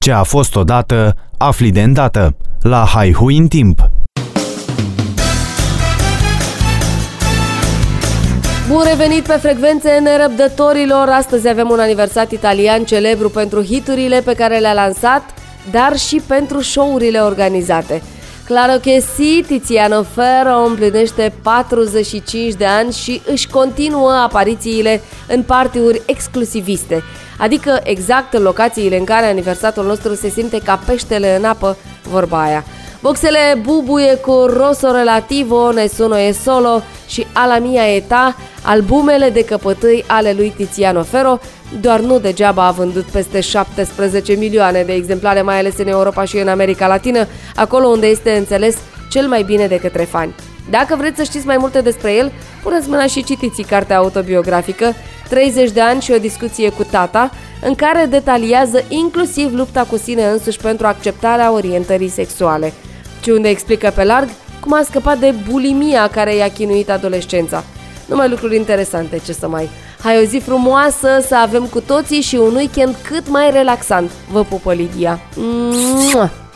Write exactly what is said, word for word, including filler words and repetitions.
Ce a fost odată, afli de îndată. La Haihui în timp. Bun revenit pe frecvențe nerăbdătorilor! Astăzi avem un aniversat italian celebru pentru hiturile pe care le-a lansat, dar și pentru show-urile organizate. Claro che sì, Tiziano Ferro împlinește patruzeci și cinci de ani și își continuă aparițiile în party-uri exclusiviste, adică exact în locațiile în care aniversatul nostru se simte ca peștele în apă, vorba aia. Boxele bubuie cu Rosso Relativo, Nessuno e Solo și Alla Mia Età, albumele de căpătâi ale lui Tiziano Ferro, doar nu degeaba a vândut peste șaptesprezece milioane de exemplare, mai ales în Europa și în America Latină, acolo unde este înțeles cel mai bine de către fani. Dacă vreți să știți mai multe despre el, puneți mâna și citiți cartea autobiografică treizeci de ani și o discuție cu tata, în care detaliază inclusiv lupta cu sine însuși pentru acceptarea orientării sexuale, și unde explică pe larg cum a scăpat de bulimia care i-a chinuit adolescența. Numai lucruri interesante, ce să mai... Hai o zi frumoasă să avem cu toții și un weekend cât mai relaxant. Vă pupă Lidia! Mua!